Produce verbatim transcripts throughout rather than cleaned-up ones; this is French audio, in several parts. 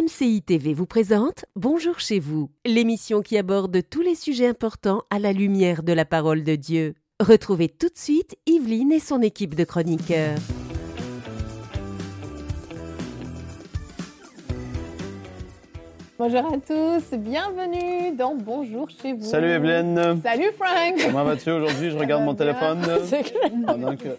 C I T V vous présente Bonjour chez vous, l'émission qui aborde tous les sujets importants à la lumière de la parole de Dieu. Retrouvez tout de suite Yveline et son équipe de chroniqueurs. Bonjour à tous, bienvenue dans Bonjour chez vous. Salut Evelyne. Salut Frank. Comment vas-tu aujourd'hui? Je regarde mon téléphone. C'est clair. Pendant que...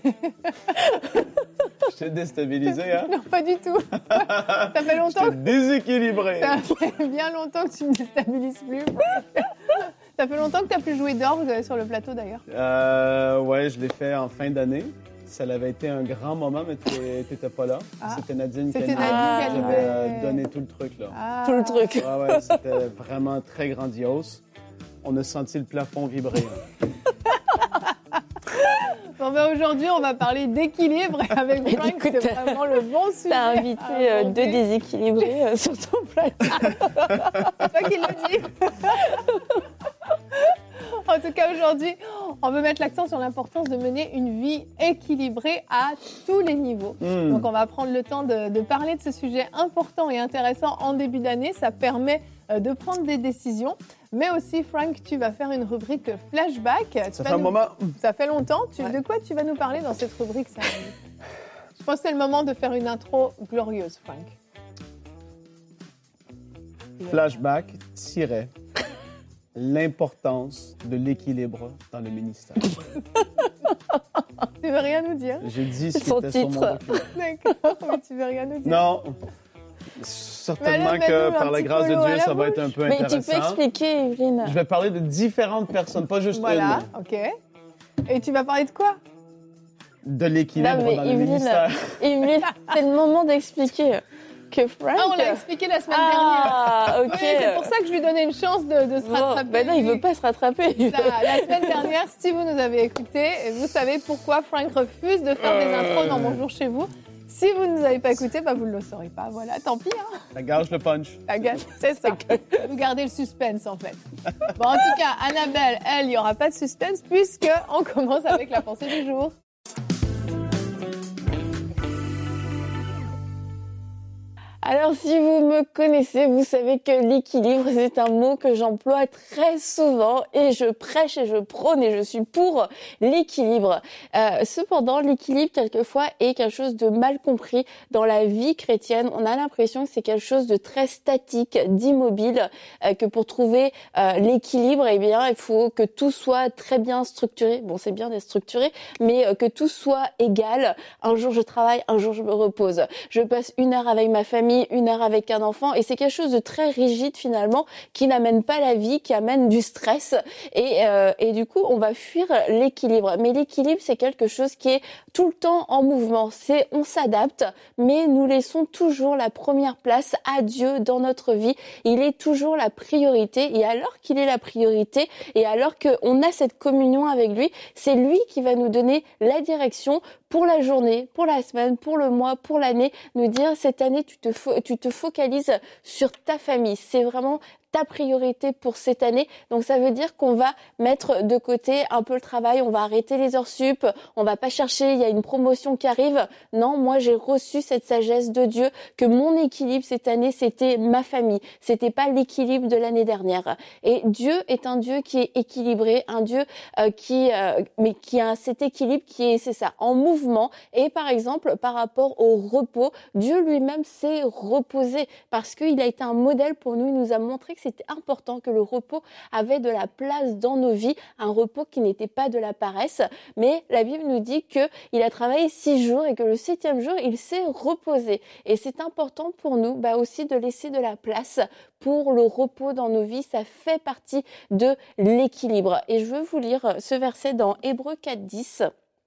Je t'ai déstabilisé, hein? Non, pas du tout. Ça fait longtemps. Je t'ai déséquilibré. Ça fait bien longtemps que tu ne me déstabilises plus. Ça fait longtemps que tu n'as plus joué d'orgue sur le plateau d'ailleurs. Euh, ouais, je l'ai fait en fin d'année. Ça avait été un grand moment, mais tu n'étais pas là. Ah. C'était Nadine qui C'était Nadine qui avait avait donné tout le truc, là. Ah. Tout le truc. Ouais, ouais, c'était vraiment très grandiose. On a senti le plafond vibrer. Hein. Bon, ben aujourd'hui, on va parler d'équilibre avec Et Frank. du coup, C'est t'as- vraiment le bon sujet. T'as invité à euh, aborder. deux déséquilibrés euh, sur ton plateau. C'est toi qui l'as dit. En tout cas, aujourd'hui, on veut mettre l'accent sur l'importance de mener une vie équilibrée à tous les niveaux. Mm. Donc, on va prendre le temps de, de parler de ce sujet important et intéressant en début d'année. Ça permet euh, de prendre des décisions. Mais aussi, Frank, tu vas faire une rubrique flashback. Tu Ça vas fait un nous- moment. Ça fait longtemps. Tu- Ouais. De quoi tu vas nous parler dans cette rubrique, ça Je pense que c'est le moment de faire une intro glorieuse, Frank. Flashback tirait l'importance de l'équilibre dans le ministère. Tu veux rien nous dire? J'ai dit ce qui Son était sur mon titre. document. D'accord, mais tu veux rien nous dire. Non. Mais Certainement allez, que mets-nous un par la petit grâce de peu l'eau à Dieu, la ça va bouche. être un peu Mais tu intéressant. peux expliquer, Evelyne. Je vais parler de différentes personnes, pas juste Voilà, ok. Et tu vas parler de quoi? une, de l'équilibre Non, mais dans le Evelyne, ministère. Evelyne, c'est le moment d'expliquer que Frank... Ah, on l'a expliqué la semaine Ah, ok. dernière. Oui, c'est pour ça que je lui donnais une chance de, de se Bon, rattraper. ben non, il veut pas se rattraper. La, la semaine dernière, si vous nous avez écoutés, vous savez pourquoi Frank refuse de faire des intros dans Bonjour chez vous. Si vous ne nous avez pas écoutés, bah vous ne le saurez pas. Voilà, tant pis. Hein. Ça gage le punch. La gueule, c'est ça. Vous gardez le suspense, en fait. Bon, en tout cas, Annabelle, elle, il n'y aura pas de suspense puisqu'on commence avec la pensée du jour. Alors, si vous me connaissez, vous savez que l'équilibre, c'est un mot que j'emploie très souvent et je prêche et je prône et je suis pour l'équilibre. Euh, cependant, l'équilibre, quelquefois, est quelque chose de mal compris dans la vie chrétienne. On a l'impression que c'est quelque chose de très statique, d'immobile, euh, que pour trouver euh, l'équilibre, eh bien, il faut que tout soit très bien structuré. Bon, c'est bien d'être structuré, mais euh, que tout soit égal. Un jour, je travaille, un jour, je me repose. Je passe une heure avec ma famille, une heure avec un enfant, et c'est quelque chose de très rigide finalement, qui n'amène pas la vie, qui amène du stress, et, euh, et du coup on va fuir l'équilibre. Mais l'équilibre, c'est quelque chose qui est tout le temps en mouvement. C'est on s'adapte, mais nous laissons toujours la première place à Dieu dans notre vie. Il est toujours la priorité, et alors qu'il est la priorité, et alors qu'on a cette communion avec lui, c'est lui qui va nous donner la direction pour la journée, pour la semaine, pour le mois, pour l'année, nous dire cette année tu te fo- tu te focalises sur ta famille. C'est vraiment ta priorité pour cette année. Donc ça veut dire qu'on va mettre de côté un peu le travail, on va arrêter les heures sup, on va pas chercher, il y a une promotion qui arrive. Non, moi j'ai reçu cette sagesse de Dieu que mon équilibre cette année, c'était ma famille. C'était pas l'équilibre de l'année dernière. Et Dieu est un Dieu qui est équilibré, un Dieu euh, qui euh, mais qui a cet équilibre qui est c'est ça, en mouvement. Et par exemple, par rapport au repos, Dieu lui-même s'est reposé parce qu'il a été un modèle pour nous, il nous a montré que c'était important, que le repos avait de la place dans nos vies, un repos qui n'était pas de la paresse, mais la Bible nous dit qu'il a travaillé six jours et que le septième jour, il s'est reposé. Et c'est important pour nous bah aussi de laisser de la place pour le repos dans nos vies, ça fait partie de l'équilibre. Et je veux vous lire ce verset dans Hébreux quatre dix.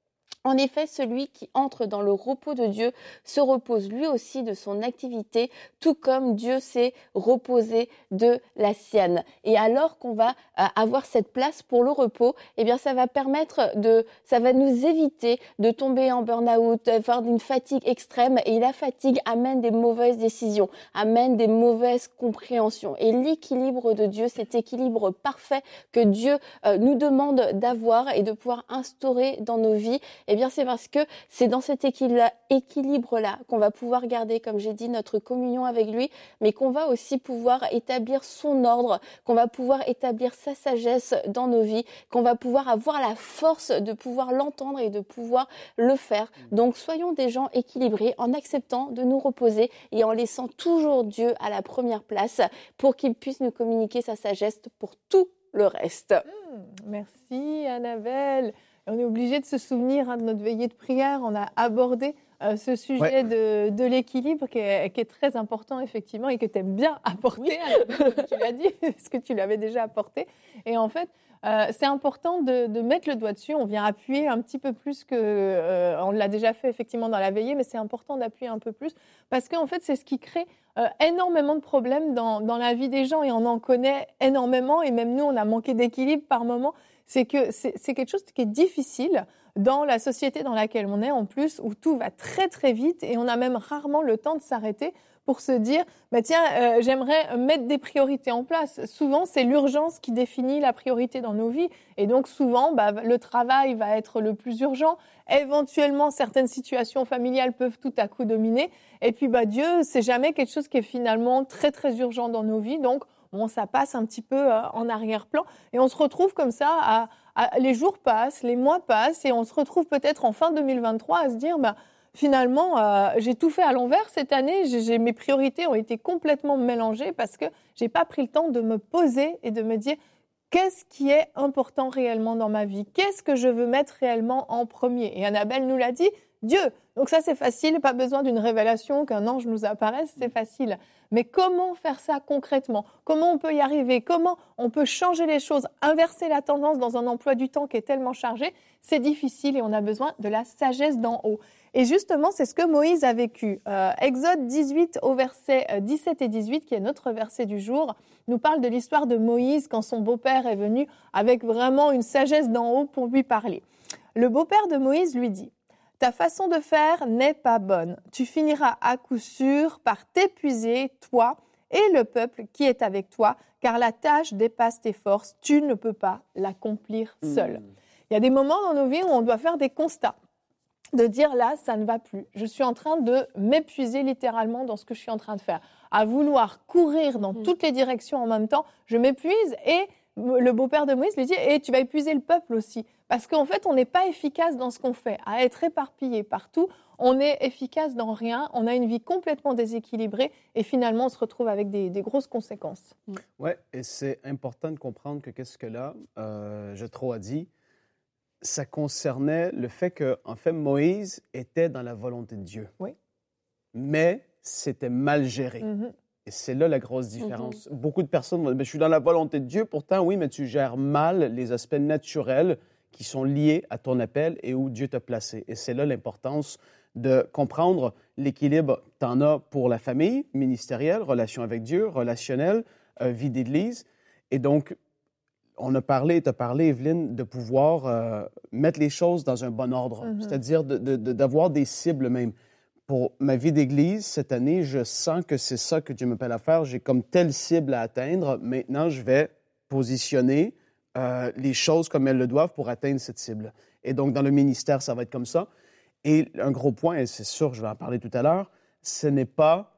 En effet, celui qui entre dans le repos de Dieu se repose lui aussi de son activité, tout comme Dieu s'est reposé de la sienne. Et alors qu'on va euh, avoir cette place pour le repos, eh bien, ça va permettre de, ça va nous éviter de tomber en burn-out, d'avoir une fatigue extrême. Et la fatigue amène des mauvaises décisions, amène des mauvaises compréhensions. Et l'équilibre de Dieu, cet équilibre parfait que Dieu euh, nous demande d'avoir et de pouvoir instaurer dans nos vies, eh Eh bien, c'est parce que c'est dans cet équilibre- équilibre-là qu'on va pouvoir garder, comme j'ai dit, notre communion avec lui, mais qu'on va aussi pouvoir établir son ordre, qu'on va pouvoir établir sa sagesse dans nos vies, qu'on va pouvoir avoir la force de pouvoir l'entendre et de pouvoir le faire. Donc, soyons des gens équilibrés en acceptant de nous reposer et en laissant toujours Dieu à la première place pour qu'il puisse nous communiquer sa sagesse pour tout le reste. Mmh, merci Annabelle. On est obligé de se souvenir hein, de notre veillée de prière. On a abordé euh, ce sujet Ouais. de, de l'équilibre qui est, qui est très important effectivement et que tu aimes bien apporter, Annabelle, comme tu l'as dit, parce que tu l'avais déjà apporté. Et en fait, euh, c'est important de, de mettre le doigt dessus. On vient appuyer un petit peu plus que... Euh, on l'a déjà fait effectivement dans la veillée, mais c'est important d'appuyer un peu plus parce qu'en fait, c'est ce qui crée euh, énormément de problèmes dans, dans la vie des gens et on en connaît énormément et même nous, on a manqué d'équilibre par moment. C'est que c'est, c'est quelque chose qui est difficile dans la société dans laquelle on est, en plus, où tout va très, très vite et on a même rarement le temps de s'arrêter pour se dire, bah tiens, euh, j'aimerais mettre des priorités en place. Souvent, c'est l'urgence qui définit la priorité dans nos vies. Et donc, souvent, bah, le travail va être le plus urgent. Éventuellement, certaines situations familiales peuvent tout à coup dominer. Et puis, bah, Dieu, c'est jamais quelque chose qui est finalement très, très urgent dans nos vies. Donc, bon, ça passe un petit peu euh, en arrière-plan. Et on se retrouve comme ça, à, à, les jours passent, les mois passent, et on se retrouve peut-être en fin deux mille vingt-trois à se dire, bah, finalement, euh, j'ai tout fait à l'envers cette année. J'ai, j'ai, mes priorités ont été complètement mélangées parce que j'ai pas pris le temps de me poser et de me dire qu'est-ce qui est important réellement dans ma vie, qu'est-ce que je veux mettre réellement en premier. Et Annabelle nous l'a dit, Dieu. Donc ça, c'est facile, pas besoin d'une révélation, qu'un ange nous apparaisse, c'est facile. Mais comment faire ça concrètement ? Comment on peut y arriver ? Comment on peut changer les choses, inverser la tendance dans un emploi du temps qui est tellement chargé ? C'est difficile et on a besoin de la sagesse d'en haut. Et justement, c'est ce que Moïse a vécu. Euh, Exode dix-huit au verset dix-sept et dix-huit, qui est notre verset du jour, nous parle de l'histoire de Moïse quand son beau-père est venu avec vraiment une sagesse d'en haut pour lui parler. Le beau-père de Moïse lui dit « Ta façon de faire n'est pas bonne. Tu finiras à coup sûr par t'épuiser, toi et le peuple qui est avec toi, car la tâche dépasse tes forces. Tu ne peux pas l'accomplir seul. Mmh. » Il y a des moments dans nos vies où on doit faire des constats. De dire là, ça ne va plus. Je suis en train de m'épuiser littéralement dans ce que je suis en train de faire. À vouloir courir dans toutes les directions en même temps, je m'épuise et le beau-père de Moïse lui dit « Et tu vas épuiser le peuple aussi. » Parce qu'en fait, on n'est pas efficace dans ce qu'on fait. À être éparpillé partout, on est efficace dans rien. On a une vie complètement déséquilibrée et finalement, on se retrouve avec des, des grosses conséquences. Oui, et c'est important de comprendre que qu'est-ce que là, euh, Jéthro a dit, ça concernait le fait que, en fait, Moïse était dans la volonté de Dieu. Oui. Mais c'était mal géré. Mm-hmm. Et c'est là la grosse différence. Mm-hmm. Beaucoup de personnes vont dire, je suis dans la volonté de Dieu, pourtant, oui, mais tu gères mal les aspects naturels qui sont liés à ton appel et où Dieu t'a placé. Et c'est là l'importance de comprendre l'équilibre que tu en as pour la famille, ministérielle, relation avec Dieu, relationnelle, euh, vie d'église. Et donc, on a parlé, tu as parlé, Evelyne, de pouvoir euh, mettre les choses dans un bon ordre, mm-hmm. c'est-à-dire de, de, de, d'avoir des cibles même. Pour ma vie d'église, cette année, je sens que c'est ça que Dieu m'appelle à faire. J'ai comme telle cible à atteindre. Maintenant, je vais positionner euh, les choses comme elles le doivent pour atteindre cette cible. Et donc, dans le ministère, ça va être comme ça. Et un gros point, et c'est sûr, je vais en parler tout à l'heure, ce n'est pas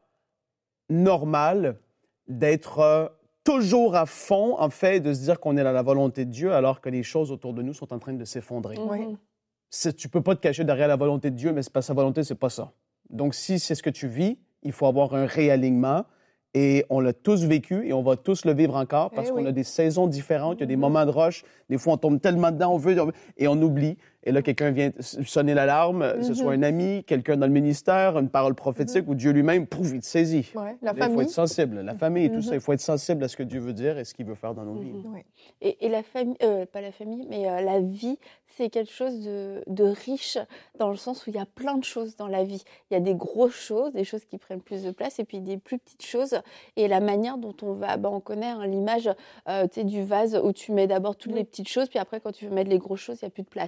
normal d'être... Euh, toujours à fond, en fait, de se dire qu'on est dans la volonté de Dieu alors que les choses autour de nous sont en train de s'effondrer. Oui. C'est, tu ne peux pas te cacher derrière la volonté de Dieu, mais c'est pas sa volonté, c'est pas ça. Donc, si c'est ce que tu vis, il faut avoir un réalignement et on l'a tous vécu et on va tous le vivre encore parce eh qu'on oui. a des saisons différentes, il y a des moments de rush, des fois on tombe tellement dedans, on veut, et on oublie. Et là, quelqu'un vient sonner l'alarme, mm-hmm. que ce soit un ami, quelqu'un dans le ministère, une parole prophétique mm-hmm. ou Dieu lui-même, pouf, il te saisit. Ouais, la il famille. faut être sensible. La famille et tout mm-hmm. ça, il faut être sensible à ce que Dieu veut dire et ce qu'il veut faire dans nos mm-hmm. vies. Ouais. Et, et la famille, euh, pas la famille, mais euh, la vie, c'est quelque chose de, de riche dans le sens où il y a plein de choses dans la vie. Il y a des grosses choses, des choses qui prennent plus de place et puis des plus petites choses. Et la manière dont on va, bah, on connaît hein, l'image euh, du vase où tu mets d'abord toutes oui. les petites choses, puis après quand tu veux mettre les grosses choses, il n'y a plus de place. Mm-hmm.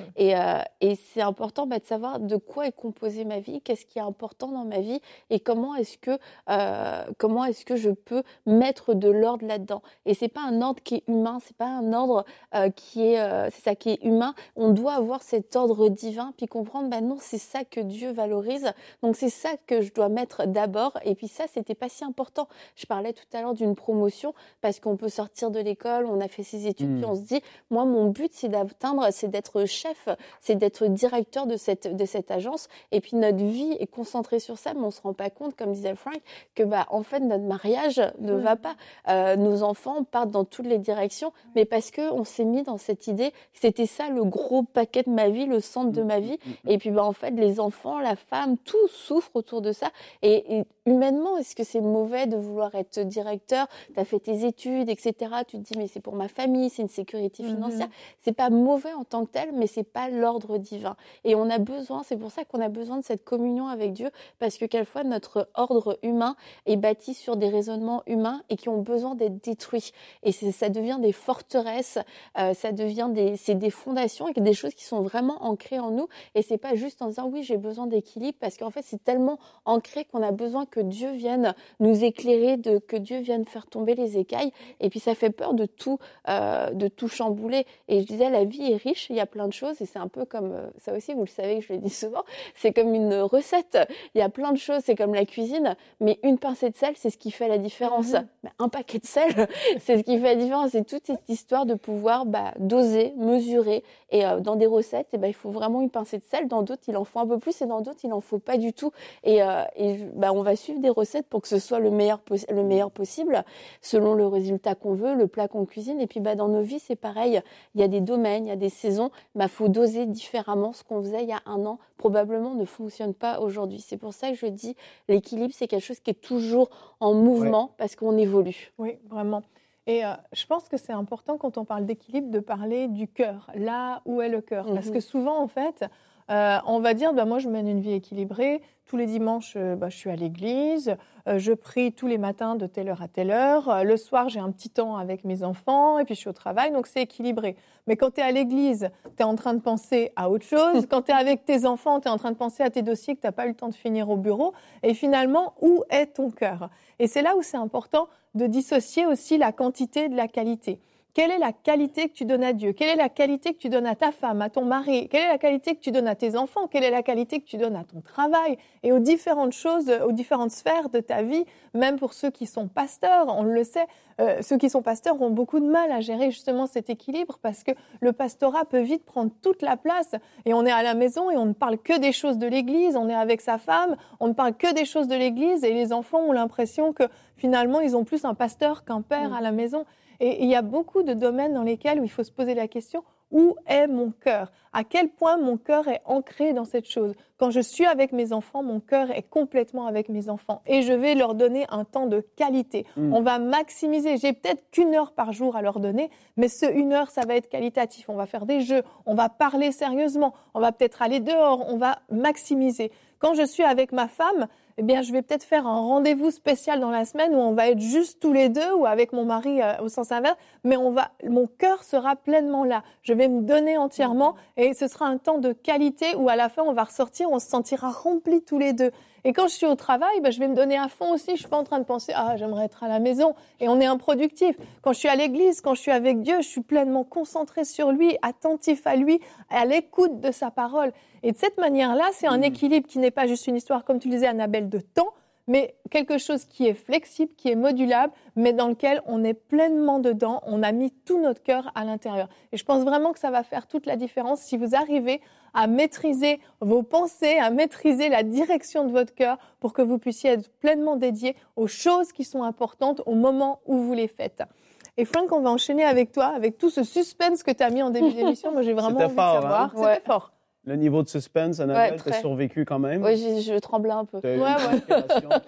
Et, euh, et c'est important bah, de savoir de quoi est composée ma vie, qu'est-ce qui est important dans ma vie et comment est-ce que, euh, comment est-ce que je peux mettre de l'ordre là-dedans. Et c'est pas un ordre qui est humain, c'est pas un ordre euh, qui est, euh, c'est ça qui est humain. On doit avoir cet ordre divin puis comprendre, bah non, c'est ça que Dieu valorise. Donc c'est ça que je dois mettre d'abord. Et puis ça, c'était pas si important. Je parlais tout à l'heure d'une promotion parce qu'on peut sortir de l'école, on a fait ses études, mmh. puis on se dit, moi, mon but, c'est d'atteindre, c'est d'être chef, c'est d'être directeur de cette, de cette agence. Et puis notre vie est concentrée sur ça, mais on se rend pas compte, comme disait Frank, que bah en fait notre mariage ne mmh. va pas. Euh, nos enfants partent dans toutes les directions, mais parce que on s'est mis dans cette idée que c'était ça le gros paquet de ma vie, le centre de ma vie. Et puis bah en fait les enfants, la femme, tout souffre autour de ça. Et, et humainement, est-ce que c'est mauvais de vouloir être directeur? Tu as fait tes études, et cetera. Tu te dis mais c'est pour ma famille, c'est une sécurité financière. Mm-hmm. C'est pas mauvais en tant que tel, mais c'est pas l'ordre divin. Et on a besoin, c'est pour ça qu'on a besoin de cette communion avec Dieu, parce que quelquefois notre ordre humain est bâti sur des raisonnements humains et qui ont besoin d'être détruits. Et c'est, ça devient des forteresses, euh, ça devient des, c'est des fondations et des choses qui sont vraiment ancrées en nous. Et c'est pas juste en disant oui j'ai besoin d'équilibre, parce qu'en fait c'est tellement ancré qu'on a besoin que Dieu vienne nous éclairer, de, que Dieu vienne faire tomber les écailles. Et puis ça fait peur de tout, euh, de tout chambouler. Et je disais, la vie est riche, il y a plein de choses, et c'est un peu comme, euh, ça aussi vous le savez, je le dis souvent, c'est comme une recette. Il y a plein de choses, c'est comme la cuisine, mais une pincée de sel, c'est ce qui fait la différence. Mmh. Bah, un paquet de sel, c'est ce qui fait la différence. C'est toute cette histoire de pouvoir bah, doser, mesurer. Et euh, dans des recettes, eh ben, il faut vraiment une pincée de sel. Dans d'autres, il en faut un peu plus, et dans d'autres, il n'en faut pas du tout. Et, euh, et bah, on va suivre des recettes pour que ce soit le meilleur, pos- le meilleur possible, selon le résultat qu'on veut, le plat qu'on cuisine. Et puis bah, dans nos vies, c'est pareil. Il y a des domaines, il y a des saisons. Bah, faut doser différemment. Ce qu'on faisait il y a un an, probablement ne fonctionne pas aujourd'hui. C'est pour ça que je dis, l'équilibre, c'est quelque chose qui est toujours en mouvement, ouais. parce qu'on évolue. Oui, vraiment. Et euh, je pense que c'est important, quand on parle d'équilibre, de parler du cœur, là où est le cœur. Mm-hmm. Parce que souvent, en fait, euh, on va dire, bah, moi, je mène une vie équilibrée. Tous les dimanches, euh, bah, je suis à l'église. Euh, je prie tous les matins de telle heure à telle heure. Euh, le soir, j'ai un petit temps avec mes enfants. Et puis, je suis au travail. Donc, c'est équilibré. Mais quand tu es à l'église, tu es en train de penser à autre chose. Quand tu es avec tes enfants, tu es en train de penser à tes dossiers que tu n'as pas eu le temps de finir au bureau. Et finalement, où est ton cœur? Et c'est là où c'est important de dissocier aussi la quantité de la qualité. Quelle est la qualité que tu donnes à Dieu? Quelle est la qualité que tu donnes à ta femme, à ton mari? Quelle est la qualité que tu donnes à tes enfants? Quelle est la qualité que tu donnes à ton travail? Et aux différentes choses, aux différentes sphères de ta vie, même pour ceux qui sont pasteurs, on le sait, euh, ceux qui sont pasteurs ont beaucoup de mal à gérer justement cet équilibre, parce que le pastorat peut vite prendre toute la place, et on est à la maison et on ne parle que des choses de l'église, on est avec sa femme, on ne parle que des choses de l'église, et les enfants ont l'impression que finalement ils ont plus un pasteur qu'un père mmh. à la maison. Et il y a beaucoup de domaines dans lesquels où il faut se poser la question, où est mon cœur? À quel point mon cœur est ancré dans cette chose? Quand je suis avec mes enfants, mon cœur est complètement avec mes enfants. Et je vais leur donner un temps de qualité. Mmh. On va maximiser. J'ai peut-être qu'une heure par jour à leur donner, mais ce une heure, ça va être qualitatif. On va faire des jeux, on va parler sérieusement, on va peut-être aller dehors, on va maximiser. Quand je suis avec ma femme, eh bien, je vais peut-être faire un rendez-vous spécial dans la semaine où on va être juste tous les deux, ou avec mon mari euh, au sens inverse, mais on va, mon cœur sera pleinement là. Je vais me donner entièrement, et ce sera un temps de qualité où à la fin, on va ressortir, on se sentira remplis tous les deux. Et quand je suis au travail, ben, je vais me donner à fond aussi. Je suis pas en train de penser « Ah, j'aimerais être à la maison » et on est improductif. Quand je suis à l'église, quand je suis avec Dieu, je suis pleinement concentrée sur lui, attentif à lui, à l'écoute de sa parole. Et de cette manière-là, c'est un équilibre qui n'est pas juste une histoire, comme tu le disais, Annabelle, de temps, mais quelque chose qui est flexible, qui est modulable, mais dans lequel on est pleinement dedans, on a mis tout notre cœur à l'intérieur. Et je pense vraiment que ça va faire toute la différence si vous arrivez à maîtriser vos pensées, à maîtriser la direction de votre cœur, pour que vous puissiez être pleinement dédié aux choses qui sont importantes au moment où vous les faites. Et Frank, on va enchaîner avec toi, avec tout ce suspense que tu as mis en début d'émission. Moi, j'ai vraiment C'était envie fort, de savoir. Hein? C'était ouais. fort. Le niveau de suspense, Annabelle, ouais, t'as survécu quand même. Oui, je, je tremblais un peu. T'as ouais, ouais.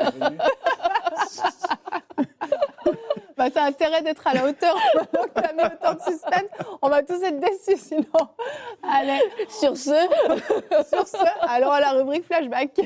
Bah, ça a intérêt d'être à la hauteur. Maintenant que tu as mis autant de suspense, on va tous être déçus sinon. Allez, sur ce, sur ce, allons à la rubrique flashback.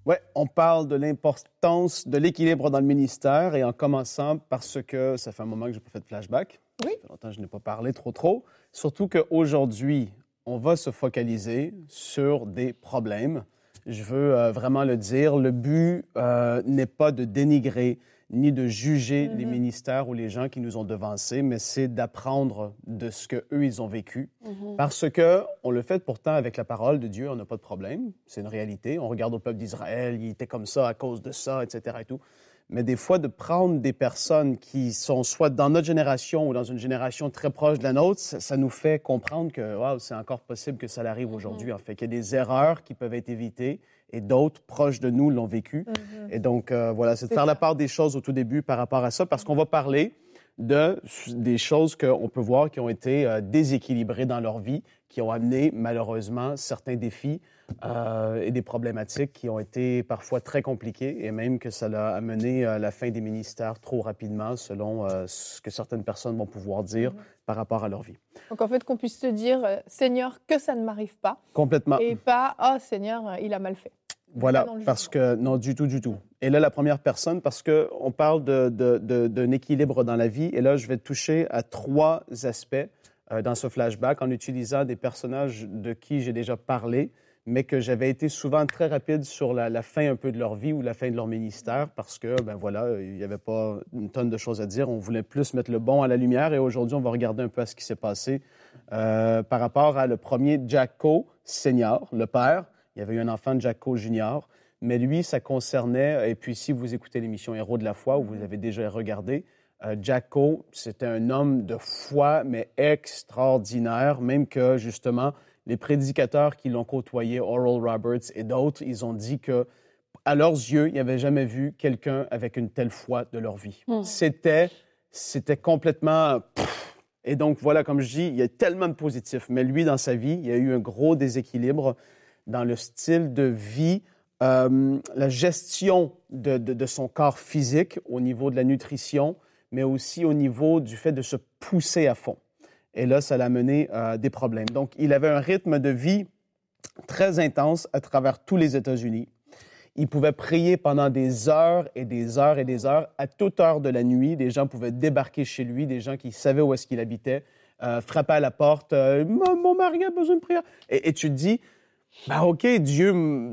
Oui, on parle de l'importance de l'équilibre dans le ministère et en commençant parce que ça fait un moment que je n'ai pas fait de flashback. Oui. Ça fait longtemps que je n'ai pas parlé trop trop. Surtout qu'aujourd'hui, on va se focaliser sur des problèmes. Je veux euh, vraiment le dire. Le but euh, n'est pas de dénigrer ni de juger mm-hmm. les ministères ou les gens qui nous ont devancés, mais c'est d'apprendre de ce qu'eux, ils ont vécu. Mm-hmm. Parce qu'on le fait pourtant avec la parole de Dieu, on n'a pas de problème. C'est une réalité. On regarde au peuple d'Israël, il était comme ça à cause de ça, et cetera et tout. Mais des fois, de prendre des personnes qui sont soit dans notre génération ou dans une génération très proche de la nôtre, ça, ça nous fait comprendre que wow, c'est encore possible que ça arrive aujourd'hui. Mm-hmm. En fait, qu'il y a des erreurs qui peuvent être évitées et d'autres proches de nous l'ont vécu. Mm-hmm. Et donc, euh, voilà, c'est de c'est faire ça. La part des choses au tout début par rapport à ça, parce qu'on va parler de, des choses qu'on peut voir qui ont été euh, déséquilibrées dans leur vie, qui ont amené malheureusement certains défis euh, et des problématiques qui ont été parfois très compliquées et même que ça a amené à la fin des ministères trop rapidement selon euh, ce que certaines personnes vont pouvoir dire mm-hmm. par rapport à leur vie. Donc en fait qu'on puisse te dire euh, Seigneur que ça ne m'arrive pas. Complètement. Et pas oh Seigneur il a mal fait. Voilà, parce que non, du tout, du tout. Et là, la première personne, parce qu'on parle de, de, de, d'un équilibre dans la vie, et là, je vais toucher à trois aspects euh, dans ce flashback en utilisant des personnages de qui j'ai déjà parlé, mais que j'avais été souvent très rapide sur la, la fin un peu de leur vie ou la fin de leur ministère, parce que, ben voilà, il n'y avait pas une tonne de choses à dire. On voulait plus mettre le bon à la lumière, et aujourd'hui, on va regarder un peu à ce qui s'est passé euh, par rapport à le premier Jack Coe Senior, le père. Il y avait eu un enfant de Jack Coe Junior, mais lui, ça concernait, et puis si vous écoutez l'émission Héros de la foi, ou vous avez déjà regardé, euh, Jack Coe, c'était un homme de foi, mais extraordinaire, même que, justement, les prédicateurs qui l'ont côtoyé, Oral Roberts et d'autres, ils ont dit que, à leurs yeux, ils n'avaient jamais vu quelqu'un avec une telle foi de leur vie. Mm. C'était, c'était complètement... Pff, et donc, voilà, comme je dis, il y a tellement de positifs, mais lui, dans sa vie, il y a eu un gros déséquilibre dans le style de vie, euh, la gestion de, de, de son corps physique au niveau de la nutrition, mais aussi au niveau du fait de se pousser à fond. Et là, ça l'a mené à euh, des problèmes. Donc, il avait un rythme de vie très intense à travers tous les États-Unis. Il pouvait prier pendant des heures et des heures et des heures, à toute heure de la nuit. Des gens pouvaient débarquer chez lui, des gens qui savaient où est-ce qu'il habitait, euh, frapper à la porte, euh, « Mon mari a besoin de prière. » Et, et tu te dis... Ben OK, Dieu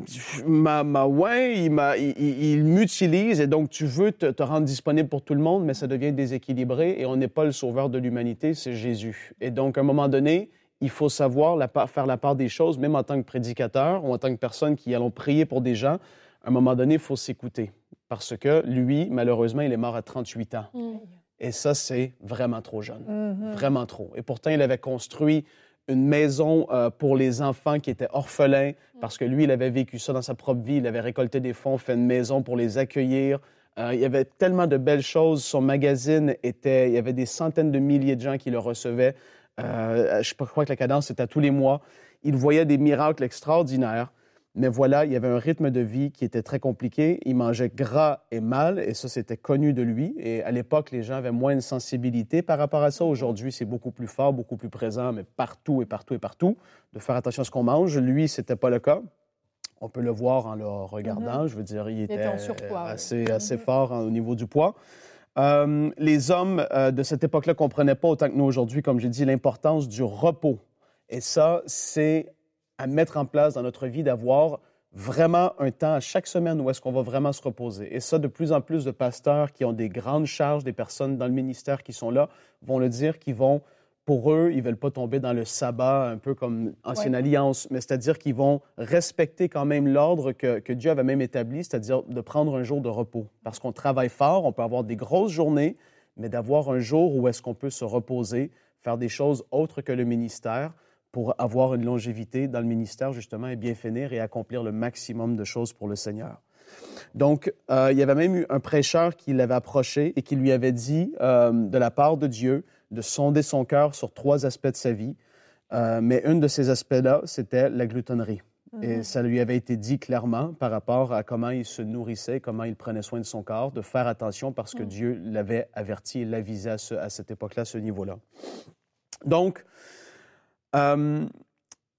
m'a, m'a ouais, il, m'a, il, il m'utilise et donc tu veux te, te rendre disponible pour tout le monde, mais ça devient déséquilibré et on n'est pas le sauveur de l'humanité, c'est Jésus. Et donc, à un moment donné, il faut savoir la part, faire la part des choses, même en tant que prédicateur ou en tant que personne qui allons prier pour des gens. À un moment donné, il faut s'écouter parce que lui, malheureusement, il est mort à trente-huit ans. Mm. Et ça, c'est vraiment trop jeune, mm-hmm. vraiment trop. Et pourtant, il avait construit une maison euh, pour les enfants qui étaient orphelins, parce que lui, il avait vécu ça dans sa propre vie. Il avait récolté des fonds, fait une maison pour les accueillir. Euh, il y avait tellement de belles choses. Son magazine était... Il y avait des centaines de milliers de gens qui le recevaient. Euh, je crois que la cadence, c'était à tous les mois. Il voyait des miracles extraordinaires. Mais voilà, il y avait un rythme de vie qui était très compliqué. Il mangeait gras et mal, et ça, c'était connu de lui. Et à l'époque, les gens avaient moins de sensibilité par rapport à ça. Aujourd'hui, c'est beaucoup plus fort, beaucoup plus présent, mais partout et partout et partout, de faire attention à ce qu'on mange. Lui, c'était pas le cas. On peut le voir en le regardant. Mm-hmm. Je veux dire, il était, il était en surpoids, assez, ouais. assez mm-hmm. fort hein, au niveau du poids. Euh, les hommes euh, de cette époque-là ne comprenaient pas autant que nous aujourd'hui, comme j'ai dit, l'importance du repos. Et ça, c'est à mettre en place dans notre vie, d'avoir vraiment un temps à chaque semaine où est-ce qu'on va vraiment se reposer. Et ça, de plus en plus de pasteurs qui ont des grandes charges, des personnes dans le ministère qui sont là, vont le dire, qu'ils vont, pour eux, ils ne veulent pas tomber dans le sabbat, un peu comme Ancienne ouais. Alliance, mais c'est-à-dire qu'ils vont respecter quand même l'ordre que, que Dieu avait même établi, c'est-à-dire de prendre un jour de repos. Parce qu'on travaille fort, on peut avoir des grosses journées, mais d'avoir un jour où est-ce qu'on peut se reposer, faire des choses autres que le ministère, pour avoir une longévité dans le ministère, justement, et bien finir et accomplir le maximum de choses pour le Seigneur. Donc, euh, il y avait même eu un prêcheur qui l'avait approché et qui lui avait dit, euh, de la part de Dieu, de sonder son cœur sur trois aspects de sa vie. Euh, mais un de ces aspects-là, c'était la gloutonnerie. Mm-hmm. Et ça lui avait été dit clairement par rapport à comment il se nourrissait, comment il prenait soin de son corps, de faire attention parce que mm. Dieu l'avait averti et l'avisait à, ce, à cette époque-là, à ce niveau-là. Donc, Euh,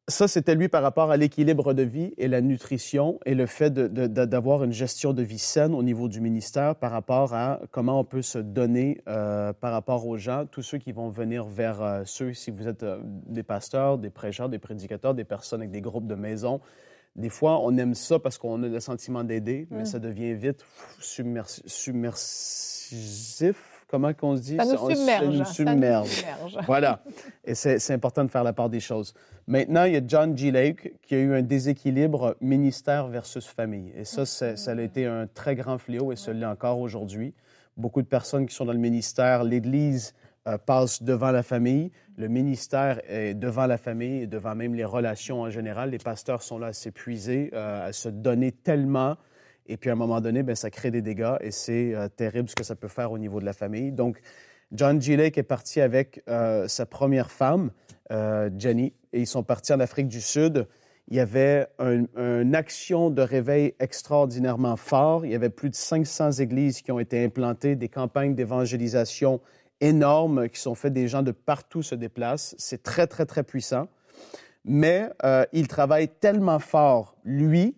Ça, c'était lui par rapport à l'équilibre de vie et la nutrition et le fait de, de, de, d'avoir une gestion de vie saine au niveau du ministère par rapport à comment on peut se donner euh, par rapport aux gens, tous ceux qui vont venir vers euh, ceux, si vous êtes euh, des pasteurs, des prêcheurs, des prédicateurs, des personnes avec des groupes de maison. Des fois, on aime ça parce qu'on a le sentiment d'aider, mais mm. ça devient vite submers- submersif. Comment qu'on se dit? Ça nous submerge. Ça nous submerge. Ça nous submerge. Voilà. Et c'est, c'est important de faire la part des choses. Maintenant, il y a John G. Lake qui a eu un déséquilibre ministère versus famille. Et ça, c'est, ça a été un très grand fléau et ça l'est encore aujourd'hui. Beaucoup de personnes qui sont dans le ministère, l'Église euh, passe devant la famille, le ministère est devant la famille et devant même les relations en général. Les pasteurs sont là à s'épuiser, euh, à se donner tellement. Et puis, à un moment donné, bien, ça crée des dégâts et c'est euh, terrible ce que ça peut faire au niveau de la famille. Donc, John G. Lake est parti avec euh, sa première femme, euh, Jenny, et ils sont partis en Afrique du Sud. Il y avait un, une action de réveil extraordinairement fort. Il y avait plus de cinq cents églises qui ont été implantées, des campagnes d'évangélisation énormes qui sont faites, des gens de partout se déplacent. C'est très, très, très puissant. Mais euh, il travaille tellement fort, lui,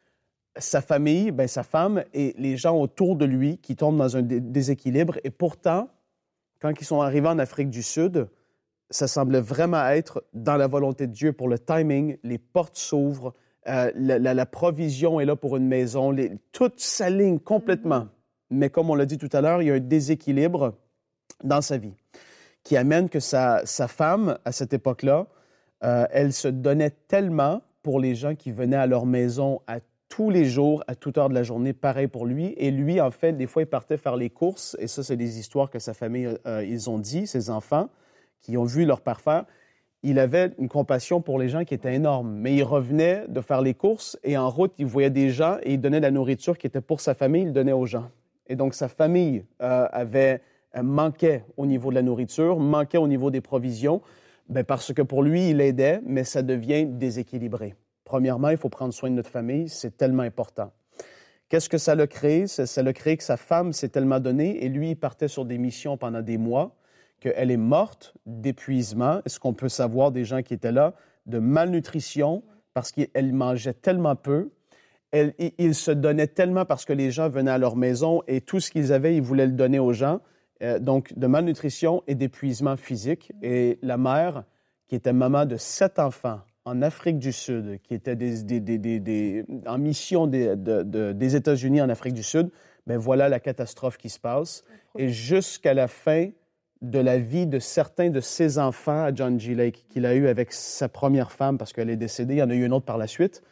sa famille, ben, sa femme et les gens autour de lui qui tombent dans un dé- déséquilibre. Et pourtant, quand ils sont arrivés en Afrique du Sud, ça semblait vraiment être dans la volonté de Dieu pour le timing. Les portes s'ouvrent, euh, la, la, la provision est là pour une maison, les, tout s'aligne complètement. Mm-hmm. Mais comme on l'a dit tout à l'heure, il y a un déséquilibre dans sa vie qui amène que sa, sa femme, à cette époque-là, euh, elle se donnait tellement pour les gens qui venaient à leur maison à tous les jours, à toute heure de la journée, pareil pour lui. Et lui, en fait, des fois, il partait faire les courses. Et ça, c'est des histoires que sa famille, euh, ils ont dit, ses enfants, qui ont vu leur père faire. Il avait une compassion pour les gens qui était énorme. Mais il revenait de faire les courses et en route, il voyait des gens et il donnait la nourriture qui était pour sa famille, il le donnait aux gens. Et donc, sa famille euh, avait, euh, manquait au niveau de la nourriture, manquait au niveau des provisions, bien, parce que pour lui, il aidait, mais ça devient déséquilibré. Premièrement, il faut prendre soin de notre famille, c'est tellement important. Qu'est-ce que ça l'a créé? Ça, ça l'a créé que sa femme s'est tellement donnée et lui, il partait sur des missions pendant des mois, qu'elle est morte d'épuisement. Est-ce qu'on peut savoir des gens qui étaient là? De malnutrition, parce qu'elle mangeait tellement peu. Elle, il, il se donnait tellement parce que les gens venaient à leur maison et tout ce qu'ils avaient, ils voulaient le donner aux gens. Euh, donc, de malnutrition et d'épuisement physique. Et la mère, qui était maman de sept enfants, en Afrique du Sud, qui était des, des, des, des, des, en mission des, de, de, des États-Unis en Afrique du Sud, bien voilà la catastrophe qui se passe. Et jusqu'à la fin de la vie de certains de ses enfants à John G. Lake, qu'il a eu avec sa première femme, parce qu'elle est décédée, il y en a eu une autre par la suite,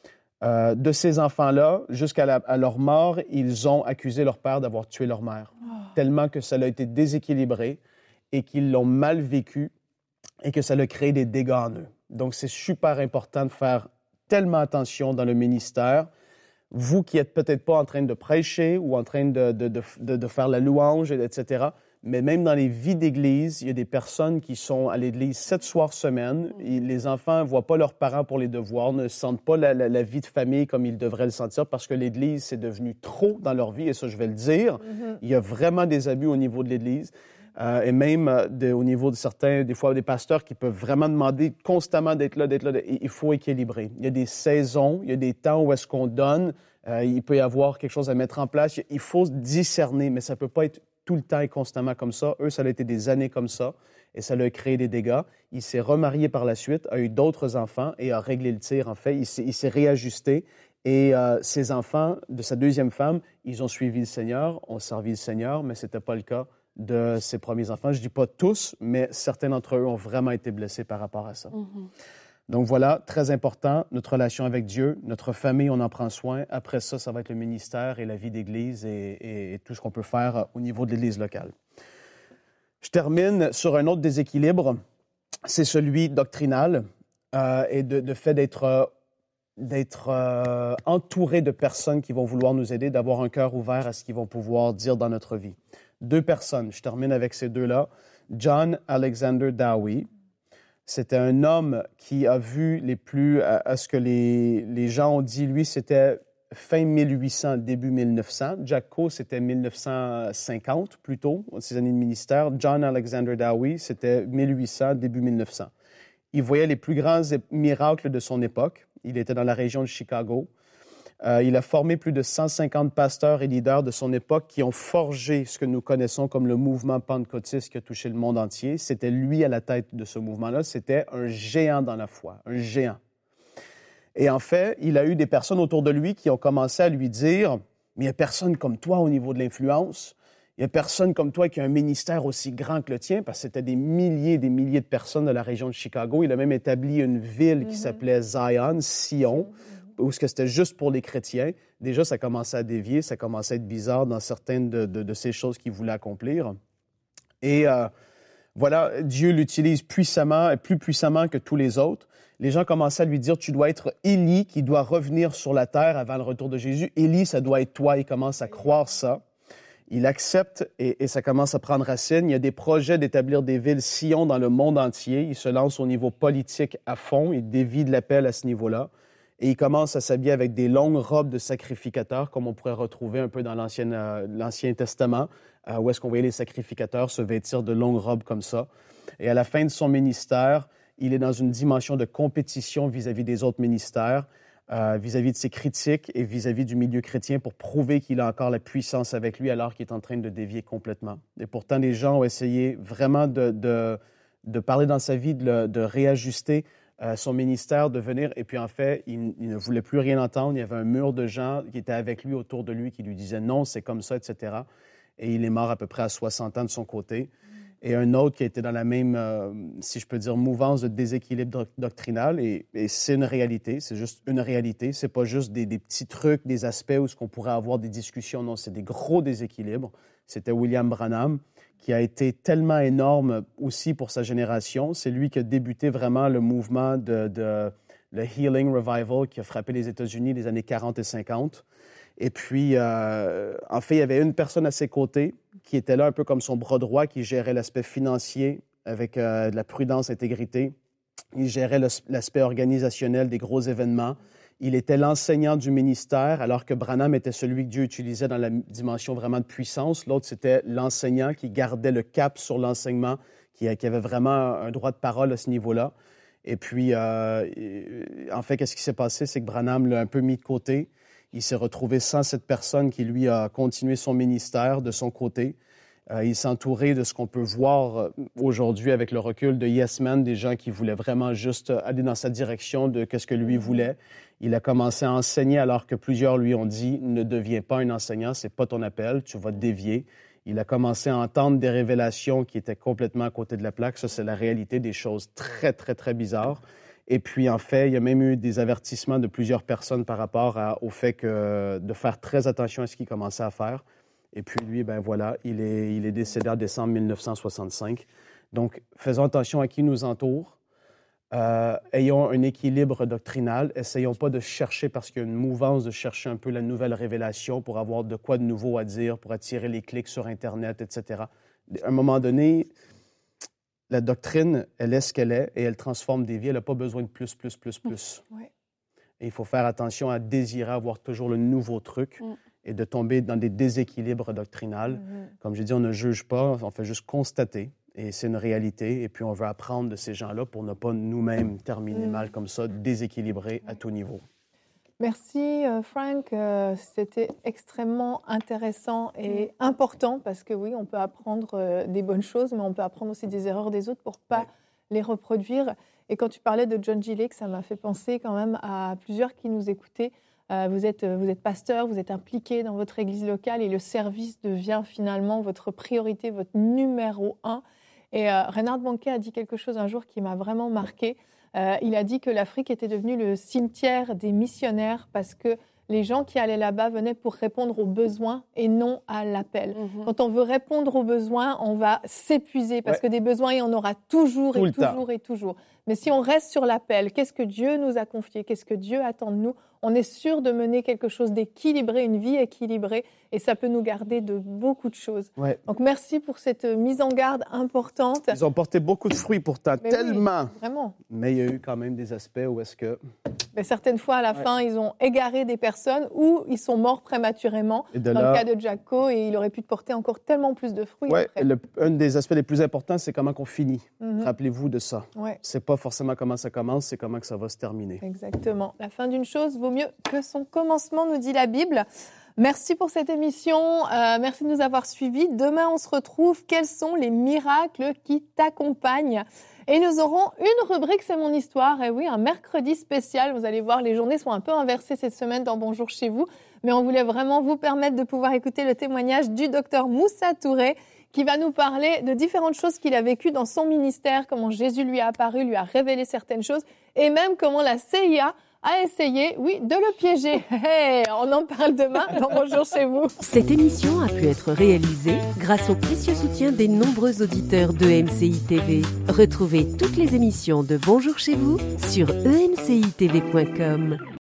euh, de ces enfants-là, jusqu'à la, à leur mort, ils ont accusé leur père d'avoir tué leur mère, oh. tellement que ça a été déséquilibré et qu'ils l'ont mal vécu et que ça a créé des dégâts en eux. Donc, c'est super important de faire tellement attention dans le ministère. Vous qui n'êtes peut-être pas en train de prêcher ou en train de, de, de, de, de faire la louange, et cetera, mais même dans les vies d'église, il y a des personnes qui sont à l'église sept soirs semaine. Et les enfants ne voient pas leurs parents pour les devoirs, ne sentent pas la, la, la vie de famille comme ils devraient le sentir parce que l'église, c'est devenu trop dans leur vie, et ça, je vais le dire. Mm-hmm. Il y a vraiment des abus au niveau de l'église. Euh, et même euh, de, au niveau de certains, des fois, des pasteurs qui peuvent vraiment demander constamment d'être là, d'être là. Il faut équilibrer. Il y a des saisons, il y a des temps où est-ce qu'on donne. Euh, il peut y avoir quelque chose à mettre en place. Il faut discerner, mais ça ne peut pas être tout le temps et constamment comme ça. Eux, ça a été des années comme ça et ça a créé des dégâts. Il s'est remarié par la suite, a eu d'autres enfants et a réglé le tir, en fait. Il s'est, il s'est réajusté. Et euh, ses enfants, de sa deuxième femme, ils ont suivi le Seigneur, ont servi le Seigneur, mais ce n'était pas le cas de ses premiers enfants. Je ne dis pas tous, mais certains d'entre eux ont vraiment été blessés par rapport à ça. Mm-hmm. Donc voilà, très important, notre relation avec Dieu, notre famille, on en prend soin. Après ça, ça va être le ministère et la vie d'Église et, et, et tout ce qu'on peut faire au niveau de l'Église locale. Je termine sur un autre déséquilibre, c'est celui doctrinal euh, et de, de fait d'être, euh, d'être euh, entouré de personnes qui vont vouloir nous aider, d'avoir un cœur ouvert à ce qu'ils vont pouvoir dire dans notre vie. Deux personnes, je termine avec ces deux-là. John Alexander Dowie, c'était un homme qui a vu les plus, à, à ce que les, les gens ont dit, lui, c'était fin mille huit cents, début mille neuf cents. Jack Coe, c'était mille neuf cent cinquante, plutôt, ses années de ministère. John Alexander Dowie, c'était mille huit cents, début mille neuf cents. Il voyait les plus grands miracles de son époque. Il était dans la région de Chicago. Euh, il a formé plus de cent cinquante pasteurs et leaders de son époque qui ont forgé ce que nous connaissons comme le mouvement pentecôtiste qui a touché le monde entier. C'était lui à la tête de ce mouvement-là. C'était un géant dans la foi, un géant. Et en fait, il a eu des personnes autour de lui qui ont commencé à lui dire « Mais il n'y a personne comme toi au niveau de l'influence. Il n'y a personne comme toi qui a un ministère aussi grand que le tien. » Parce que c'était des milliers et des milliers de personnes de la région de Chicago. Il a même établi une ville qui mm-hmm. s'appelait Zion, Sion, mm-hmm. où c'était juste pour les chrétiens. Déjà, ça commençait à dévier, ça commençait à être bizarre dans certaines de, de, de ces choses qu'il voulait accomplir. Et euh, voilà, Dieu l'utilise puissamment, plus puissamment que tous les autres. Les gens commençaient à lui dire, tu dois être Élie qui doit revenir sur la terre avant le retour de Jésus. Élie, ça doit être toi. Il commence à croire ça. Il accepte et, et ça commence à prendre racine. Il y a des projets d'établir des villes Sion dans le monde entier. Il se lance au niveau politique à fond. Il dévie de l'appel à ce niveau-là. Et il commence à s'habiller avec des longues robes de sacrificateurs, comme on pourrait retrouver un peu dans l'Ancien, euh, l'Ancien Testament, euh, où est-ce qu'on voyait les sacrificateurs se vêtir de longues robes comme ça. Et à la fin de son ministère, il est dans une dimension de compétition vis-à-vis des autres ministères, euh, vis-à-vis de ses critiques et vis-à-vis du milieu chrétien pour prouver qu'il a encore la puissance avec lui alors qu'il est en train de dévier complètement. Et pourtant, les gens ont essayé vraiment de, de, de parler dans sa vie, de, le, de réajuster euh, son ministère, de venir. Et puis, en fait, il, il ne voulait plus rien entendre. Il y avait un mur de gens qui étaient avec lui, autour de lui, qui lui disaient « non, c'est comme ça », et cetera. Et il est mort à peu près à soixante ans de son côté. Et un autre qui a été dans la même, euh, si je peux dire, mouvance de déséquilibre doctrinal. Et, et c'est une réalité, c'est juste une réalité. C'est pas juste des, des petits trucs, des aspects où ce qu'on pourrait avoir des discussions. Non, c'est des gros déséquilibres. C'était William Branham, qui a été tellement énorme aussi pour sa génération. C'est lui qui a débuté vraiment le mouvement de, de le Healing Revival qui a frappé les États-Unis les années quarante et cinquante. Et puis, euh, en fait, il y avait une personne à ses côtés qui était là un peu comme son bras droit, qui gérait l'aspect financier avec euh, de la prudence, intégrité. Il gérait le, l'aspect organisationnel des gros événements. Il était l'enseignant du ministère, alors que Branham était celui que Dieu utilisait dans la dimension vraiment de puissance. L'autre, c'était l'enseignant qui gardait le cap sur l'enseignement, qui, qui avait vraiment un droit de parole à ce niveau-là. Et puis, euh, en fait, qu'est-ce qui s'est passé? C'est que Branham l'a un peu mis de côté. Il s'est retrouvé sans cette personne qui, lui, a continué son ministère de son côté. Euh, il s'est entouré de ce qu'on peut voir aujourd'hui avec le recul de Yes Men, des gens qui voulaient vraiment juste aller dans sa direction de qu'est-ce que lui voulait. Il a commencé à enseigner alors que plusieurs lui ont dit « Ne deviens pas un enseignant, c'est pas ton appel, tu vas te dévier ». Il a commencé à entendre des révélations qui étaient complètement à côté de la plaque. Ça, c'est la réalité des choses très, très, très bizarres. Et puis, en fait, il y a même eu des avertissements de plusieurs personnes par rapport à, au fait que, de faire très attention à ce qu'il commençait à faire. Et puis, lui, ben voilà, il est, il est décédé en décembre mille neuf cent soixante-cinq. Donc, faisons attention à qui nous entoure. Euh, ayons un équilibre doctrinal. Essayons pas de chercher, parce qu'il y a une mouvance de chercher un peu la nouvelle révélation pour avoir de quoi de nouveau à dire, pour attirer les clics sur Internet, et cetera. À un moment donné, la doctrine, elle est ce qu'elle est et elle transforme des vies. Elle n'a pas besoin de plus, plus, plus, plus. Mmh. Ouais. Et il faut faire attention à désirer avoir toujours le nouveau truc mmh. et de tomber dans des déséquilibres doctrinaux. Mmh. Comme je dis, on ne juge pas, on fait juste constater. Et c'est une réalité. Et puis, on veut apprendre de ces gens-là pour ne pas nous-mêmes terminer mmh. mal comme ça, déséquilibrés mmh. à tout niveau. Merci Frank, euh, c'était extrêmement intéressant et important parce que oui, on peut apprendre euh, des bonnes choses, mais on peut apprendre aussi des erreurs des autres pour ne pas ouais. les reproduire. Et quand tu parlais de John G. Lake, ça m'a fait penser quand même à plusieurs qui nous écoutaient. Euh, vous êtes, vous êtes pasteur, vous êtes impliqué dans votre église locale et le service devient finalement votre priorité, votre numéro un. Et euh, Reinhard Bonnke a dit quelque chose un jour qui m'a vraiment marqué. Euh, il a dit que l'Afrique était devenue le cimetière des missionnaires parce que les gens qui allaient là-bas venaient pour répondre aux besoins et non à l'appel. Mmh. Quand on veut répondre aux besoins, on va s'épuiser parce ouais. que des besoins, il y en aura toujours Tout et toujours temps. et toujours. Mais si on reste sur l'appel, qu'est-ce que Dieu nous a confié? Qu'est-ce que Dieu attend de nous? On est sûr de mener quelque chose d'équilibré, une vie équilibrée, et ça peut nous garder de beaucoup de choses. Ouais. Donc merci pour cette mise en garde importante. Ils ont porté beaucoup de fruits pourtant, Mais tellement. Oui, vraiment. Mais il y a eu quand même des aspects où est-ce que... Mais certaines fois, à la ouais. fin, ils ont égaré des personnes personnes ou ils sont morts prématurément. Dans là, le cas de Jaco, et il aurait pu porter encore tellement plus de fruits. Ouais, le, un des aspects les plus importants, c'est comment on finit. Mm-hmm. Rappelez-vous de ça. Ouais. C'est pas forcément comment ça commence, c'est comment que ça va se terminer. Exactement. La fin d'une chose vaut mieux que son commencement, nous dit la Bible. Merci pour cette émission. Euh, merci de nous avoir suivis. Demain, on se retrouve. Quels sont les miracles qui t'accompagnent ? Et nous aurons une rubrique, c'est mon histoire. Et oui, un mercredi spécial. Vous allez voir, les journées sont un peu inversées cette semaine dans Bonjour chez vous. Mais on voulait vraiment vous permettre de pouvoir écouter le témoignage du docteur Moussa Touré, qui va nous parler de différentes choses qu'il a vécues dans son ministère, comment Jésus lui a apparu, lui a révélé certaines choses, et même comment la C I A a essayé, oui, de le piéger. Hey, on en parle demain dans Bonjour chez vous. Cette émission a pu être réalisée grâce au précieux soutien des nombreux auditeurs de E M C I T V. Retrouvez toutes les émissions de Bonjour chez vous sur e m c i t v point com.